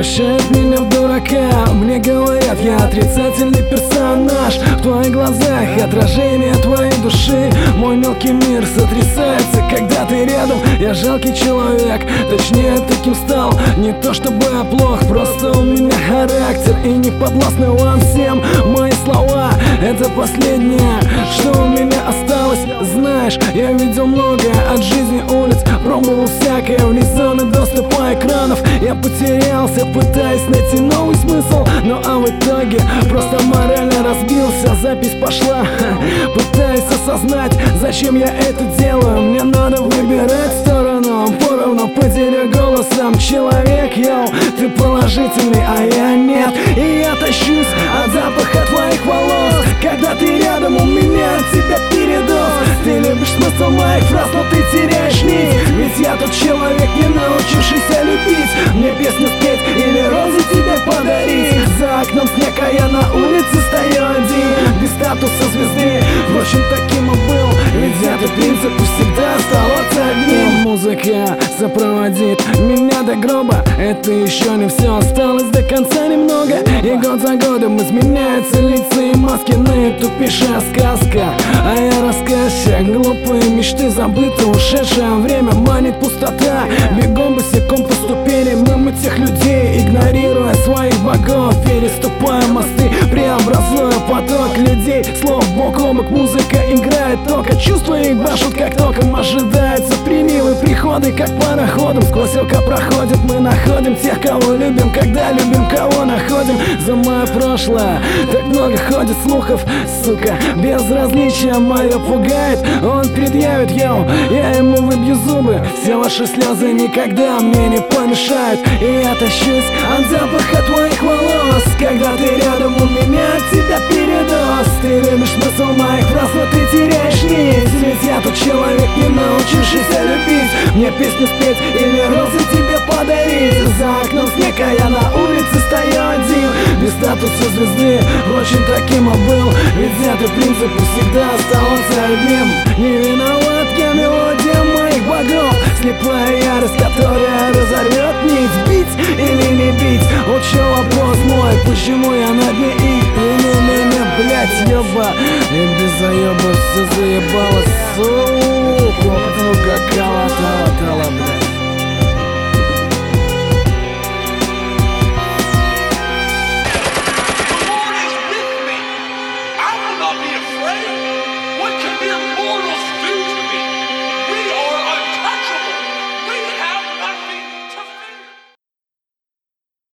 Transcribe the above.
превращает меня в дурака. Мне говорят, я отрицательный персонаж. В твоих глазах отражение твоей души. Мой мелкий мир сотрясается, когда ты рядом. Я жалкий человек, точнее таким стал. Не то чтобы я плох, просто у меня характер. И не подвластны вам всем мои слова. Это последнее, что у меня осталось. Знаешь, я видел многое от жизни улиц, пробовал всякое вне зоны доступа экранов. Я потерялся, пытаясь найти новый смысл, но в итоге просто морально разбился. Запись пошла, пытаясь осознать, зачем я это делаю. Мне надо выбирать сторону, поровну поделю голосом. Человек, йоу, ты положительный, а я нет. И я тащусь от запаха твоих волос. Когда ты рядом, у меня от тебя передоз. Ты любишь смысл моих фраз, но ты теряешь нить. Ведь я тот человек, не научившийся любить. Мне песню спеть или розы тебе подарить. За окном снег, а я на улице стою один, без статуса звезды. Впрочем, таким и был, ведь этот принцип всегда оставаться одним. Музыка сопроводит меня до гроба. Это еще не все, осталось до конца немного. И год за годом изменяются лица и маски. Наитупейшая сказка, а я рассказчик. Глупые мечты забыты, ушедшее время манит пустота. Бегом босиком по ступеням мимо тех людей, игнорируя своих богов, переступая мосты, преобразуя поток людей. Слово бок о бок, музыка играет тока. Чувства их башут как током. Ожидаются приливы, приходы, как пароходом. Сквозь око проходит, мы находим тех, кого любим, когда любим, кого находим. За мое прошлое так много ходит слухов, сука, безразличие мое пугает. Он предъявит, йоу, я ему выбью зубы. Все ваши слезы никогда мне не помешают. И я тащусь от запаха твоих волос. Когда ты рядом, у меня от тебя передоз. Ты любишь смысл моих фраз, но ты теряешь нить. Ведь я тот человек, не научившийся любить. Мне песню спеть или розы тебе подарить. За окном снег, а я на улице стою один, без статуса звезды. Впрочем, таким и был, ведь этот принцип всегда оставался одним. Не виноват я, мелодия моих богов. Слепая ярость, которая разорвет нить. Бить или не бить? Вот чё вопрос мой, почему я на дне их? Не-не-не, блять, ёба. И без заёба все заебало, сука. Ну какая тала, блять. What could be